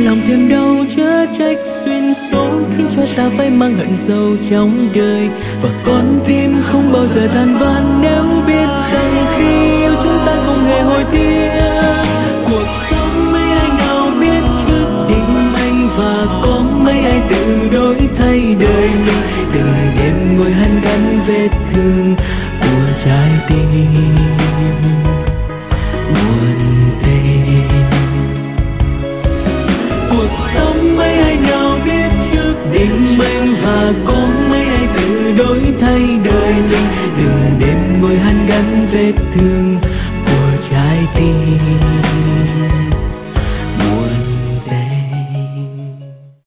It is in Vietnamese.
lòng thêm đau chớ trách duyên số khiến cho ta phải mang hận sâu trong đời, và con tim không bao giờ than van nếu biết rằng khi